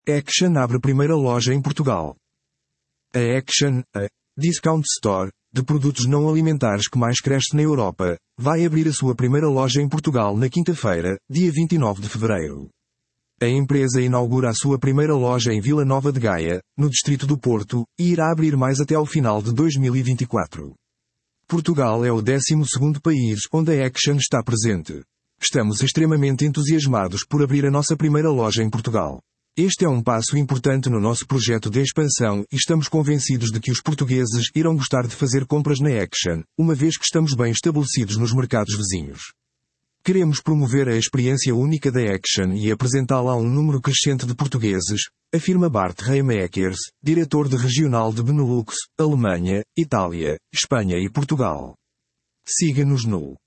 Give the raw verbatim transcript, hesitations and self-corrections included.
Action abre primeira loja em Portugal. A Action, a Discount Store, de produtos não alimentares que mais cresce na Europa, vai abrir a sua primeira loja em Portugal na quinta-feira, dia vinte e nove de fevereiro. A empresa inaugura a sua primeira loja em Vila Nova de Gaia, no distrito do Porto, e irá abrir mais até ao final de dois mil e vinte e quatro. Portugal é o décimo segundo país onde a Action está presente. Estamos extremamente entusiasmados por abrir a nossa primeira loja em Portugal. Este é um passo importante no nosso projeto de expansão e estamos convencidos de que os portugueses irão gostar de fazer compras na Action, uma vez que estamos bem estabelecidos nos mercados vizinhos. Queremos promover a experiência única da Action e apresentá-la a um número crescente de portugueses, afirma Bart Reimakers, diretor de regional de Benelux, Alemanha, Itália, Espanha e Portugal. Siga-nos no